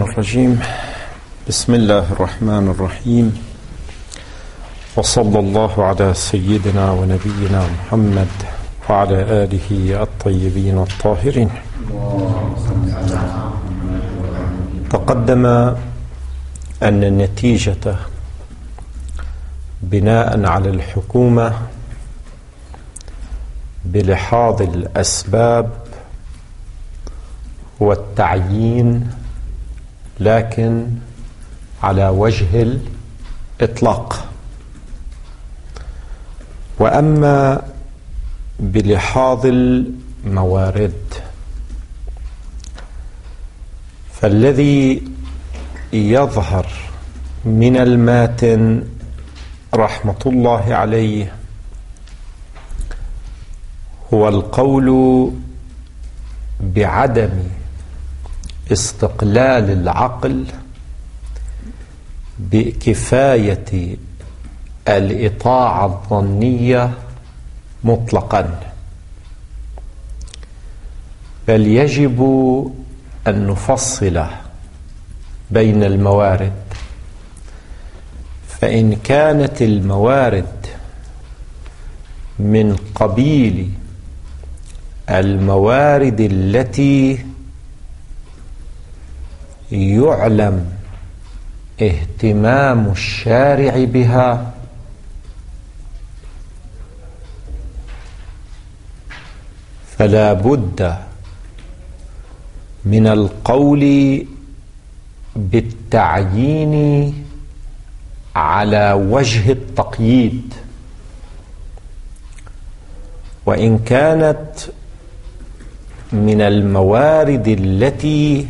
الرجيم. بسم الله الرحمن الرحيم، وصلى الله على سيدنا ونبينا محمد وعلى آله الطيبين الطاهرين. تقدم أن النتيجة بناء على الحكومة بلحاظ الأسباب هو التعيين، لكن على وجه الإطلاق. وأما بلحاظ الموارد فالذي يظهر من الماتن رحمة الله عليه هو القول بعدم استقلال العقل بكفاية الإطاعة الظنية مطلقا، بل يجب أن نفصل بين الموارد. فإن كانت الموارد من قبيل الموارد التي يعلم اهتمام الشارع بها فلا بد من القول بالتعيين على وجه التقييد. وإن كانت من الموارد التي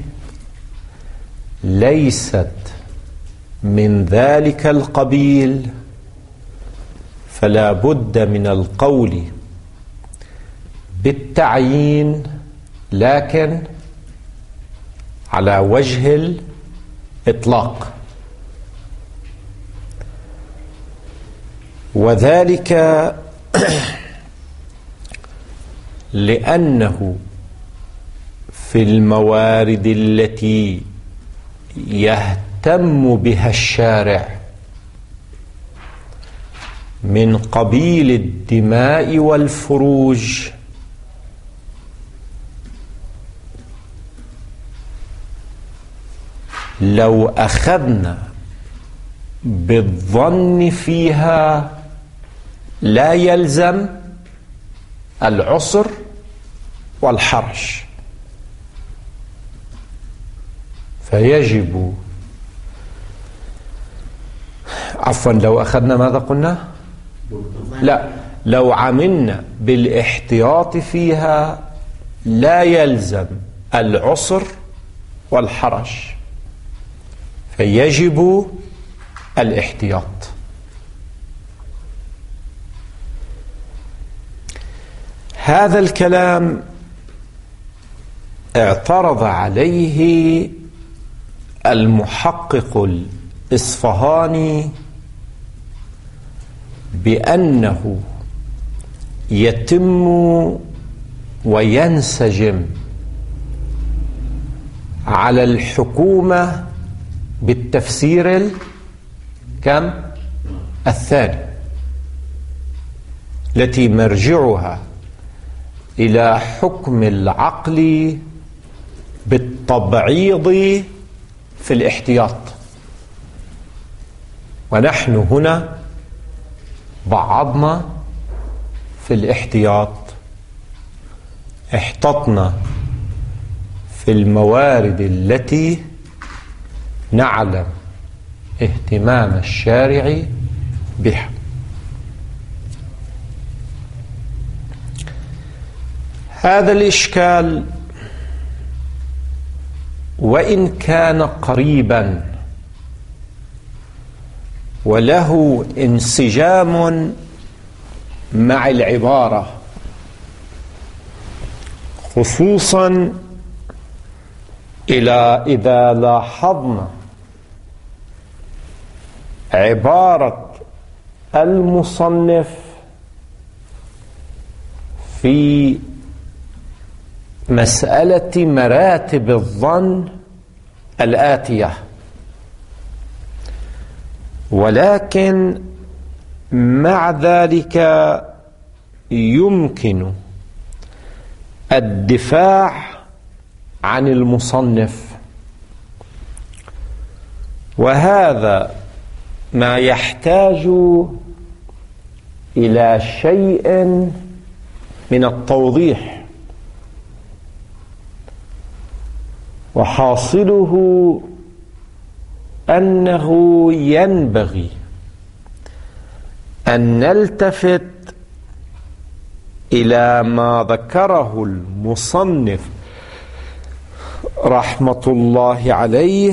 ليست من ذلك القبيل فلا بد من القول بالتعيين، لكن على وجه الإطلاق. وذلك لأنه في الموارد التي يهتم بها الشارع من قبيل الدماء والفروج لو أخذنا بالظن فيها لا يلزم العسر والحرج، فيجب لو أخذنا ماذا قلنا؟ لا، لو عملنا بالاحتياط فيها لا يلزم العسر والحرج، فيجب الاحتياط. هذا الكلام اعترض عليه المحقق الإصفهاني بأنه يتم وينسجم على الحكومة بالتفسير الثاني، التي مرجعها إلى حكم العقل بالتبعيض في الاحتياط. ونحن هنا بعضنا في الاحتياط، احتطنا في الموارد التي نعلم اهتمام الشارع بها. هذا الإشكال وإن كان قريبا وله انسجام مع العبارة، خصوصا إذا لاحظنا عبارة المصنف في مسألة مراتب الظن الآتية، ولكن مع ذلك يمكن الدفاع عن المصنف، وهذا ما يحتاج إلى شيء من التوضيح، وحاصله أنه ينبغي أن نلتفت إلى ما ذكره المصنف رحمة الله عليه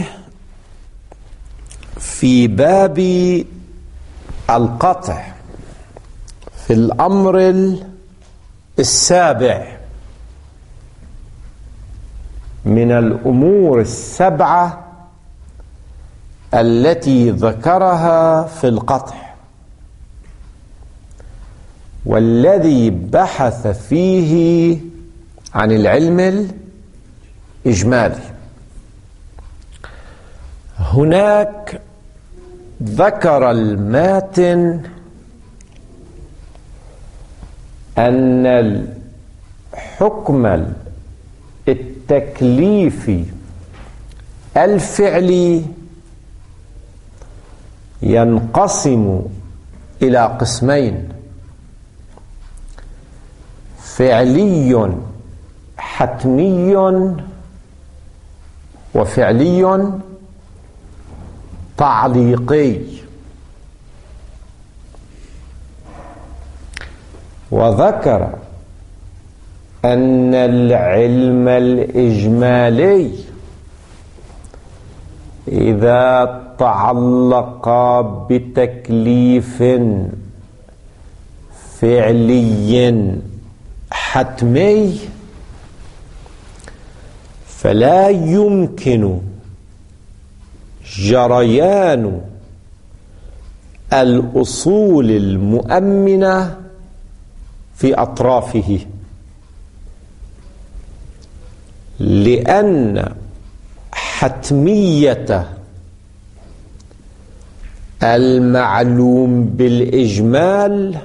في باب القطع في الأمر السابع من الأمور السبعة التي ذكرها في القطع، والذي بحث فيه عن العلم الإجمالي. هناك ذكر الماتن أن الحكم التكليفي الفعلي ينقسم إلى قسمين: فعلي حتمي وفعلي تعليقي. وذكر أن العلم الإجمالي إذا تعلق بتكليف فعلي حتمي فلا يمكن جريان الأصول المؤمنة في أطرافه، لأن حتمية المعلوم بالإجمال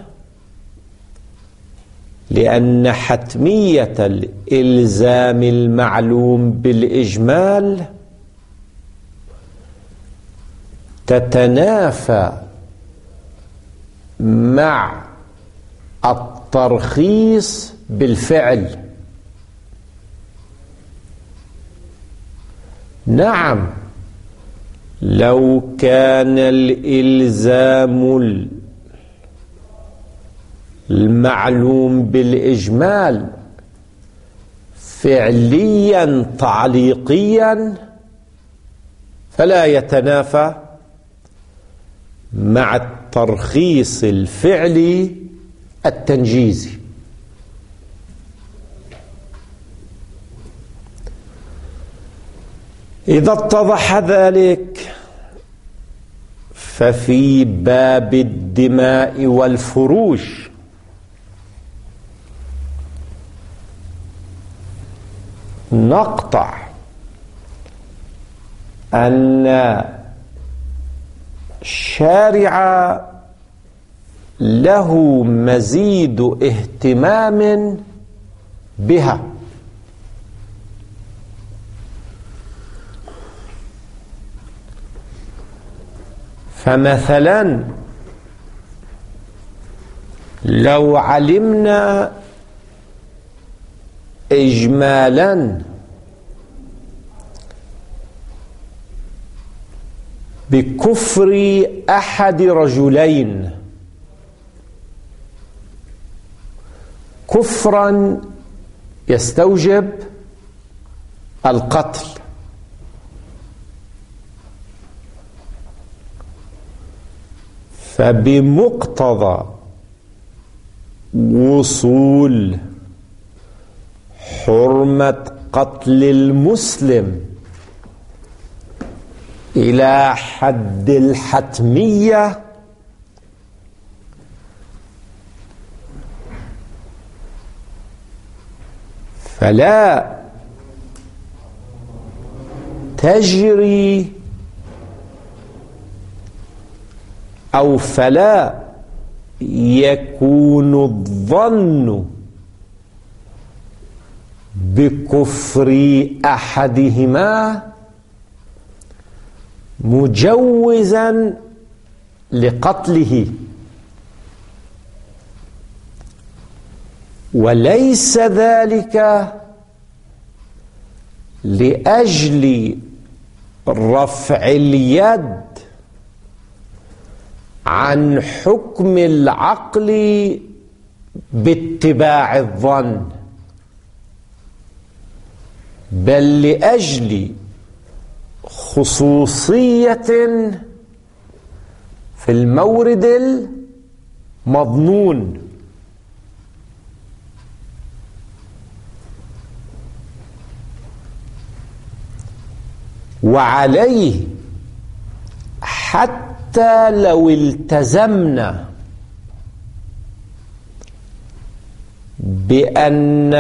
لأن حتمية الإلزام المعلوم بالإجمال تتنافى مع الترخيص بالفعل. نعم، لو كان الإلزام المعلوم بالإجمال فعليا تعليقيا فلا يتنافى مع الترخيص الفعلي التنجيزي. إذا اتضح ذلك ففي باب الدماء والفروج نقطع أن الشارع له مزيد اهتمام بها، فمثلا لو علمنا إجمالا بكفر أحد رجلين كفرا يستوجب القتل، فبمقتضى وصول حرمة قتل المسلم إلى حد الحتمية فلا تجري أو فلا يكون الظن بكفر أحدهما مجوزا لقتله، وليس ذلك لأجل رفع اليد عن حكم العقل باتباع الظن، بل لأجل خصوصية في المورد المظنون. وعليه حتى لو التزمنا بأن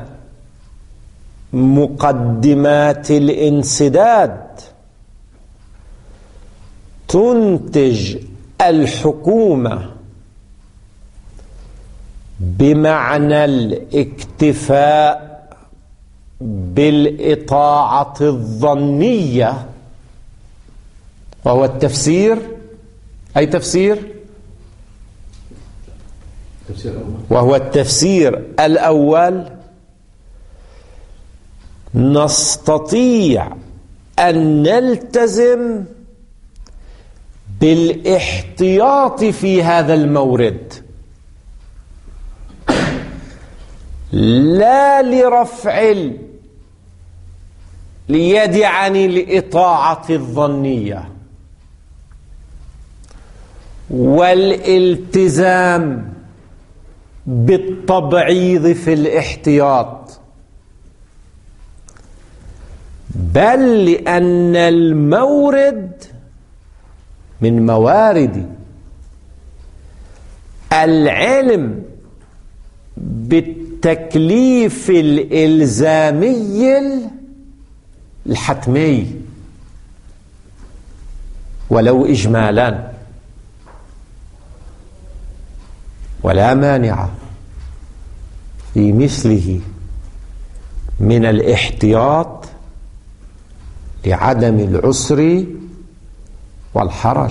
مقدمات الانسداد تنتج الحكومة بمعنى الاكتفاء بالإطاعة الظنية، وهو التفسير. أي تفسير؟ وهو التفسير الأول. نستطيع أن نلتزم بالاحتياط في هذا المورد، لا لرفع اليد عن الإطاعة الظنية، والالتزام بالتبعيض في الاحتياط، بل لأن المورد من موارد العلم بالتكليف الإلزامي الحتمي ولو إجمالا، ولا مانع في مثله من الاحتياط لعدم العسر والحرج.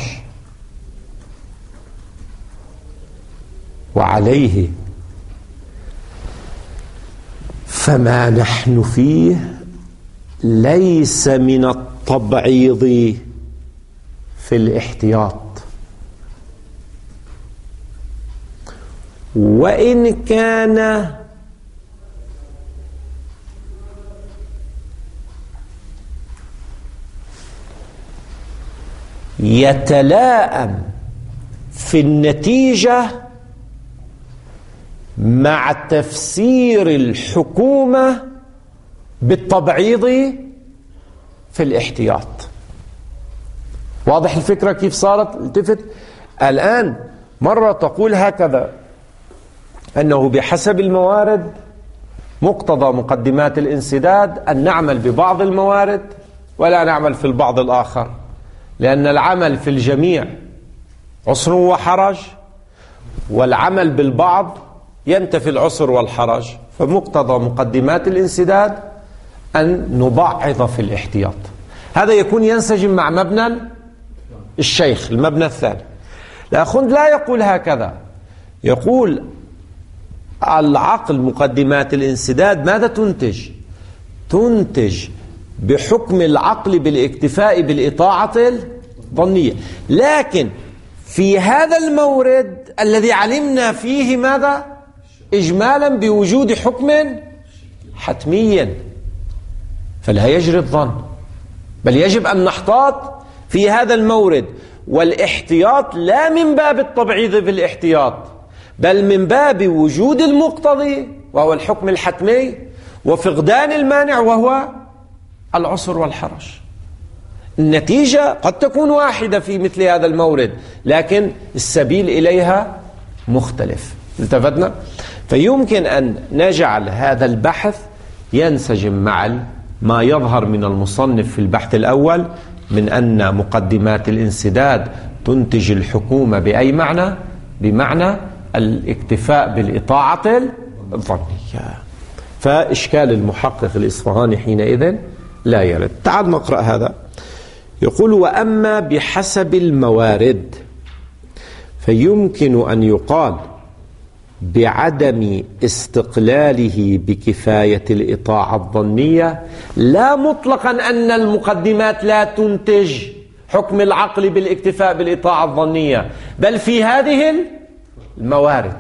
وعليه فما نحن فيه ليس من التبعيض في الاحتياط، وإن كان يتلائم في النتيجة مع تفسير الحكومة بالتبعيض في الاحتياط. واضح الفكرة كيف صارت؟ التفت الآن. مرة تقول هكذا أنه بحسب الموارد مقتضى مقدمات الانسداد أن نعمل ببعض الموارد ولا نعمل في البعض الآخر، لأن العمل في الجميع عسر وحرج، والعمل بالبعض ينتفي العسر والحرج. فمقتضى مقدمات الانسداد أن نبعض في الاحتياط. هذا يكون ينسجم مع مبنى الشيخ، المبنى الثاني. الأخوند لا يقول هكذا، يقول العقل مقدمات الانسداد ماذا تنتج؟ تنتج بحكم العقل بالاكتفاء بالإطاعة الظنية، لكن في هذا المورد الذي علمنا فيه ماذا؟ إجمالا بوجود حكم حتمي، فلا يجري الظن، بل يجب أن نحتاط في هذا المورد. والاحتياط لا من باب التبعيض بالاحتياط، بل من باب وجود المقتضي وهو الحكم الحتمي، وفقدان المانع وهو العسر والحرج. النتيجة قد تكون واحدة في مثل هذا المورد، لكن السبيل إليها مختلف. التفتنا؟ فيمكن أن نجعل هذا البحث ينسجم مع ما يظهر من المصنف في البحث الأول من أن مقدمات الانسداد تنتج الحكومة بأي معنى؟ بمعنى الاكتفاء بالإطاعة الظنية. فإشكال المحقق الإصفهاني حينئذ لا يرد. تعال نقرأ هذا. يقول: وأما بحسب الموارد فيمكن أن يقال بعدم استقلاله بكفاية الإطاعة الظنية، لا مطلقا أن المقدمات لا تنتج حكم العقل بالاكتفاء بالإطاعة الظنية، بل في هذه الموارد،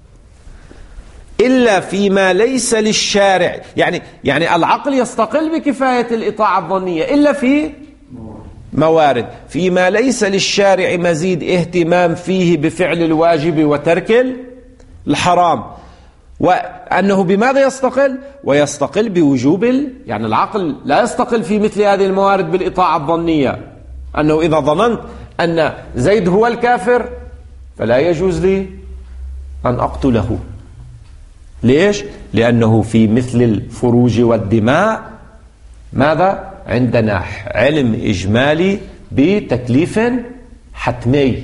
إلا فيما ليس للشارع، يعني العقل يستقل بكفاية الإطاعة الظنية إلا في موارد فيما ليس للشارع مزيد اهتمام فيه بفعل الواجب وترك الحرام. وأنه بماذا يستقل؟ ويستقل بوجوب يعني العقل لا يستقل في مثل هذه الموارد بالإطاعة الظنية، أنه إذا ظننت أن زيد هو الكافر فلا يجوز لي أن أقتله. ليش؟ لأنه في مثل الفروج والدماء ماذا؟ عندنا علم إجمالي بتكليف حتمي.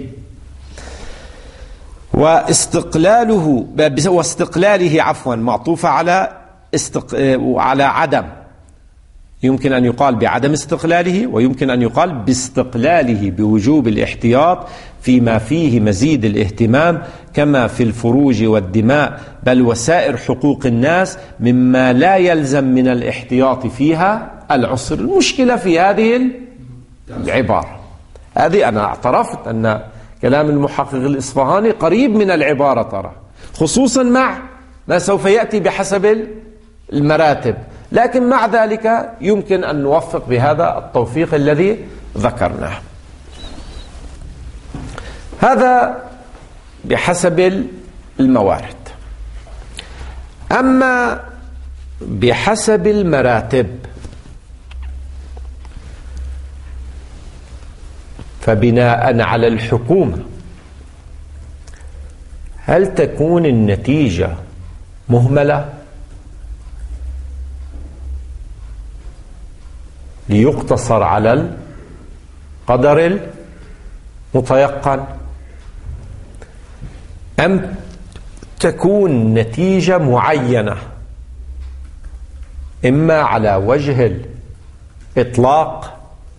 واستقلاله معطوفة على عدم. يمكن أن يقال بعدم استقلاله، ويمكن أن يقال باستقلاله بوجوب الاحتياط فيما فيه مزيد الاهتمام كما في الفروج والدماء، بل وسائر حقوق الناس مما لا يلزم من الاحتياط فيها العسر. المشكلة في هذه العبارة هذه، أنا اعترفت أن كلام المحقق الإصفهاني قريب من العبارة ترى، خصوصا مع ما سوف يأتي بحسب المراتب، لكن مع ذلك يمكن أن نوفق بهذا التوفيق الذي ذكرناه. هذا بحسب الموارد. أما بحسب المراتب فبناء على الحكومة هل تكون النتيجة مهملة ليقتصر على القدر المتيقن، أم تكون نتيجة معينة إما على وجه الإطلاق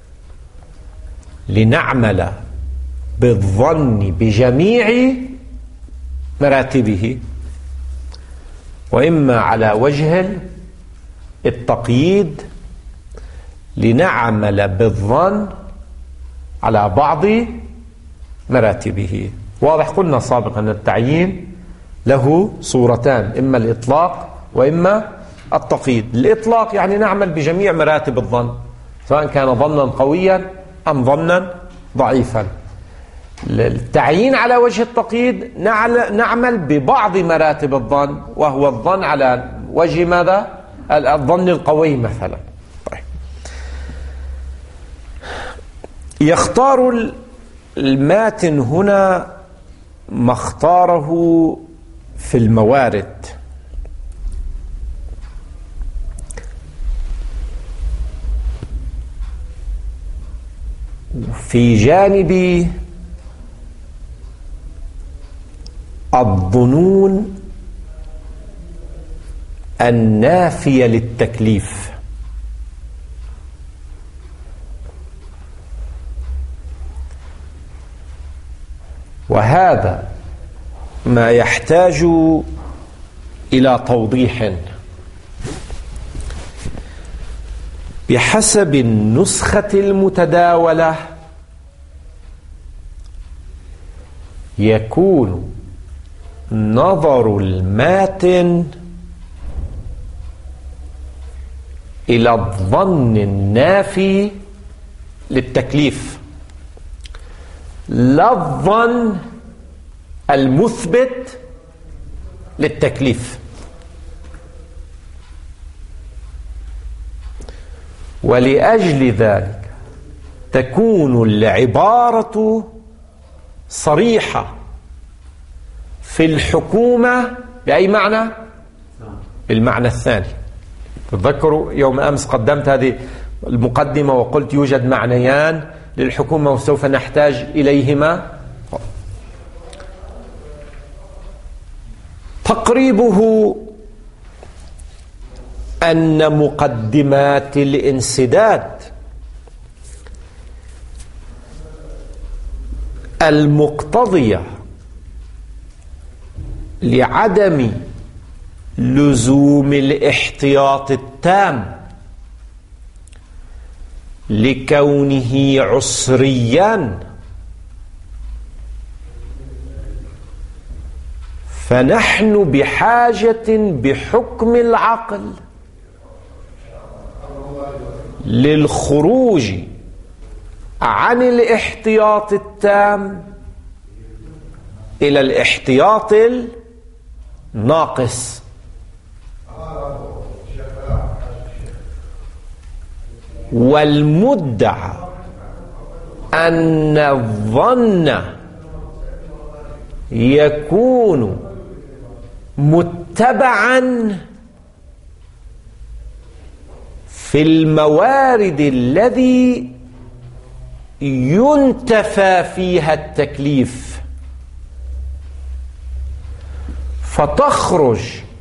لنعمل بالظن بجميع مراتبه، وإما على وجه التقييد لنعمل بالظن على بعض مراتبه. واضح، قلنا سابقا أن التعيين له صورتان، إما الإطلاق وإما التقييد. الإطلاق يعني نعمل بجميع مراتب الظن، سواء كان ظنا قويا أم ظنا ضعيفا. التعيين على وجه التقييد نعمل ببعض مراتب الظن، وهو الظن على وجه ماذا؟ الظن القوي مثلا. طيب. يختار الماتن هنا ما اختاره في الموارد، في جانب الظنون النافية للتكليف. وهذا ما يحتاج إلى توضيح. بحسب النسخة المتداولة يكون نظر الماتن إلى الظن النافي للتكليف، لا الظن المثبت للتكليف. ولأجل ذلك تكون العبارة صريحة في الحكومة بأي معنى؟ بالمعنى الثاني. تذكروا يوم أمس قدمت هذه المقدمة وقلت يوجد معنيان للحكومة وسوف نحتاج إليهما. تقريبه أن مقدمات الانسداد المقتضية لعدم لزوم الاحتياط التام لكونه عسريا، فنحن بحاجة بحكم العقل للخروج عن الاحتياط التام إلى الاحتياط الناقص. والمدعى أن الظن يكون متبعا في الموارد الذي ينتفى فيها التكليف، فتخرج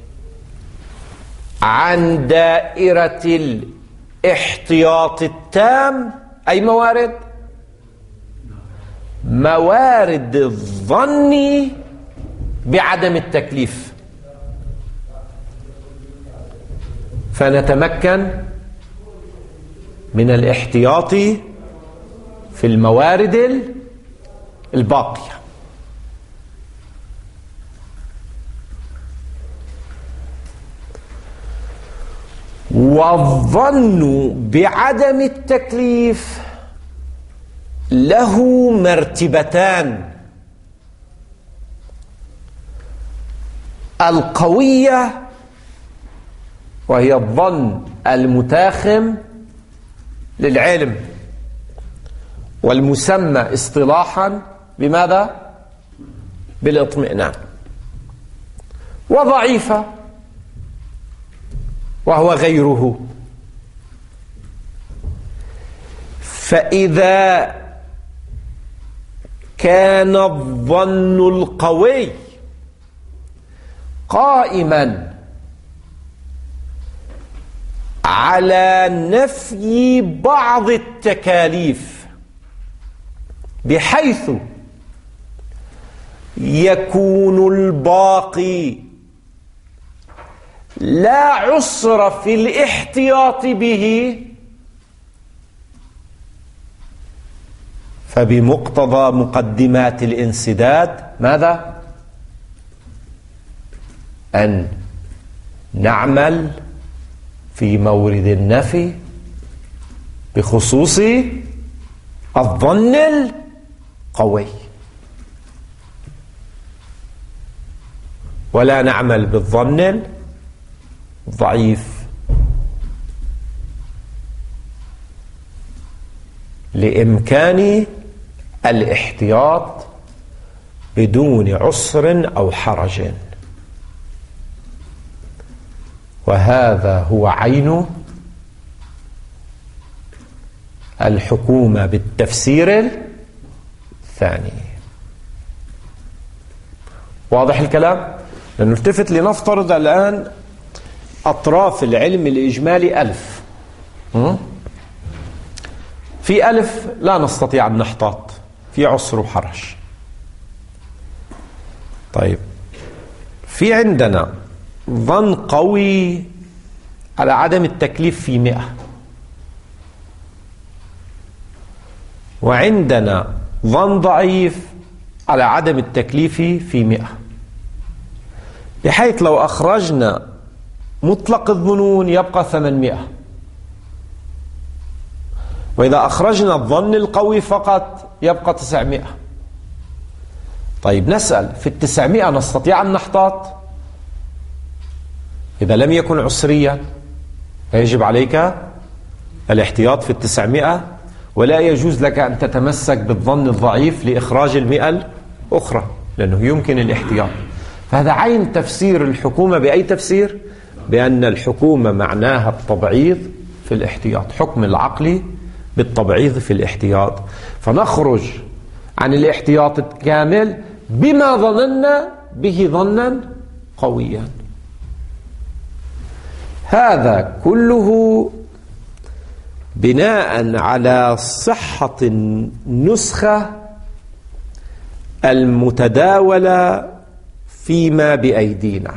عن دائرة الاحتياط التام أي موارد الظن بعدم التكليف، فنتمكن من الاحتياط في الموارد الباقية. والظن بعدم التكليف له مرتبتان: القوية وهي الظن المتاخم للعلم، والمسمى اصطلاحا بماذا؟ بالاطمئنان. وضعيفة وهو غيره. فإذا كان الظن القوي قائما على نفي بعض التكاليف بحيث يكون الباقي لا عسر في الاحتياط به، فبمقتضى مقدمات الانسداد ماذا؟ أن نعمل في مورد النفي بخصوص الظن القوي، ولا نعمل بالظن الضعيف، لإمكان الاحتياط بدون عسر أو حرج. وهذا هو عين الحكومة بالتفسير الثاني. واضح الكلام؟ لنلتفت لنفترض الآن أطراف العلم الإجمالي 1000. في 1000 لا نستطيع أن نحتاط، في عسر وحرج. طيب، في عندنا ظن قوي على عدم التكليف في 100، وعندنا ظن ضعيف على عدم التكليف في 100، بحيث لو أخرجنا مطلق الظنون يبقى 800، وإذا أخرجنا الظن القوي فقط يبقى 900. طيب نسأل، في 900 نستطيع أن نحتاط؟ إذا لم يكن عسريا فيجب عليك الاحتياط في 900، ولا يجوز لك أن تتمسك بالظن الضعيف لإخراج 100 الأخرى، لأنه يمكن الاحتياط. فهذا عين تفسير الحكومة بأي تفسير؟ بأن الحكومة معناها التبعيض في الاحتياط، حكم العقل بالتبعيض في الاحتياط، فنخرج عن الاحتياط الكامل بما ظننا به ظنا قويا. هذا كله بناء على صحة النسخة المتداولة فيما بأيدينا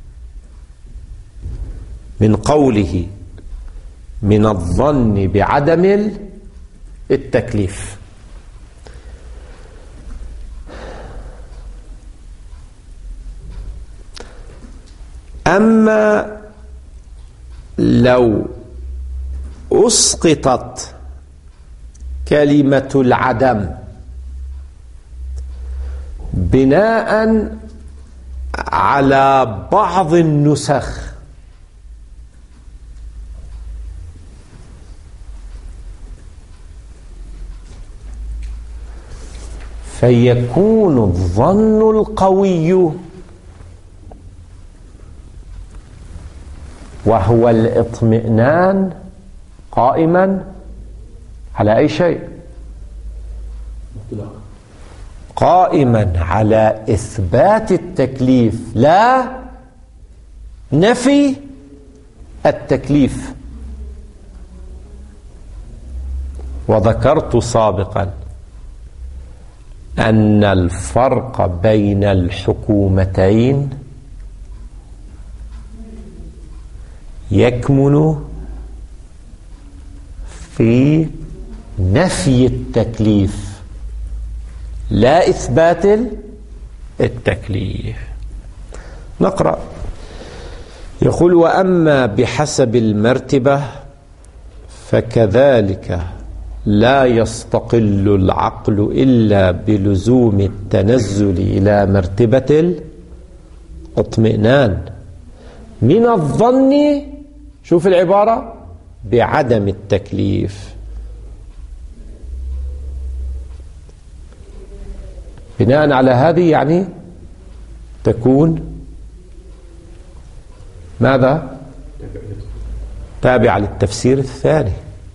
من قوله من الظن بعدم التكليف. أما لو أسقطت كلمة العدم بناء على بعض النسخ فيكون الظن القوي وهو الاطمئنان قائما على أي شيء؟ قائما على إثبات التكليف لا نفي التكليف. وذكرت سابقا أن الفرق بين الحكومتين يكمن في نفي التكليف لا إثبات التكليف. نقرأ. يقول وأما بحسب المرتبة فكذلك لا يستقل العقل إلا بلزوم التنزل إلى مرتبة الاطمئنان من الظن، شوف العبارة، بعدم التكليف. بناء على هذه يعني تكون ماذا؟ تابعة للتفسير الثاني،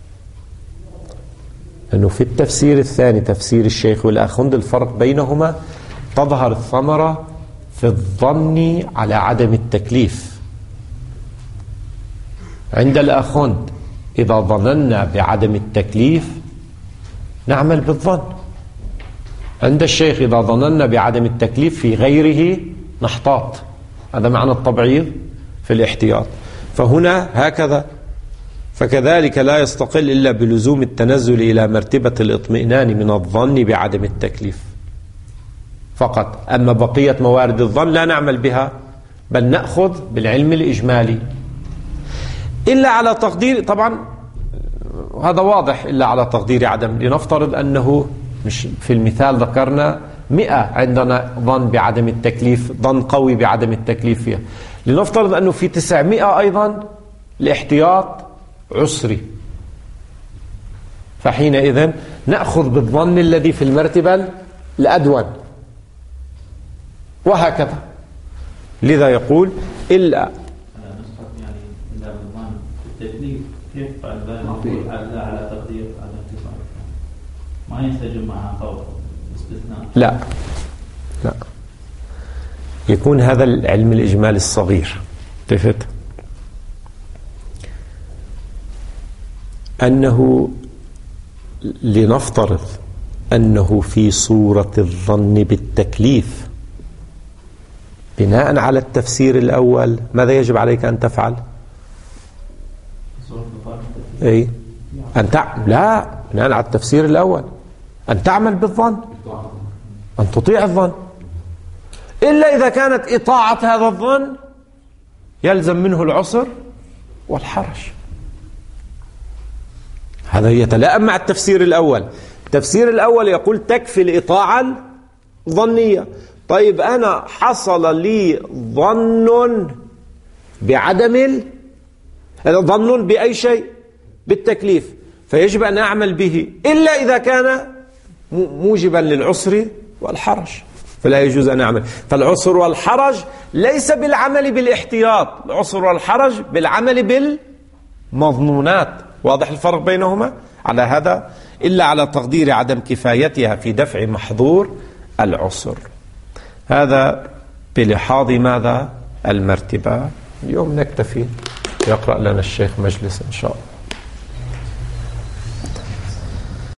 أنه في التفسير الثاني تفسير الشيخ والآخوند الفرق بينهما تظهر الثمرة في الظن على عدم التكليف. عند الآخوند إذا ظننا بعدم التكليف نعمل بالظن، عند الشيخ إذا ظننا بعدم التكليف في غيره نحتاط. هذا معنى التبعيض في الاحتياط. فهنا هكذا فكذلك لا يستقل إلا بلزوم التنزل إلى مرتبة الاطمئنان من الظن بعدم التكليف فقط. أما بقية موارد الظن لا نعمل بها، بل نأخذ بالعلم الإجمالي إلا على تقدير، طبعا هذا واضح، إلا على تقدير عدم. لنفترض أنه مش في المثال ذكرنا 100 عندنا ظن بعدم التكليف، ظن قوي بعدم التكليف فيها، لنفترض أنه في 900 أيضا الاحتياط عسري، فحينئذ نأخذ بالظن الذي في المرتبة الأدون، وهكذا. لذا يقول إلا كيف على تقدير على اتفاق ما ينسجم مع قول استثناء؟ لا يكون هذا العلم الإجمالي الصغير. اتفقت أنه لنفترض أنه في صورة الظن بالتكليف بناء على التفسير الأول ماذا يجب عليك أن تفعل؟ أي لا، بناء على التفسير الأول أن تعمل بالظن، أن تطيع الظن، إلا إذا كانت إطاعة هذا الظن يلزم منه العسر والحرج. هذا يتلائم مع التفسير الأول. التفسير الأول يقول تكفي الإطاعة الظنية. طيب أنا حصل لي ظن بعدم ظن بأي شيء بالتكليف، فيجب أن أعمل به إلا إذا كان موجبا للعسر والحرج. فلا يجوز أن أعمل. فالعسر والحرج ليس بالعمل بالاحتياط، العسر والحرج بالعمل بالمضمونات. واضح الفرق بينهما؟ على هذا إلا على تقدير عدم كفايتها في دفع محظور العسر. هذا بلحاظ ماذا؟ المرتبة. اليوم نكتفي، يقرأ لنا الشيخ مجلس إن شاء الله.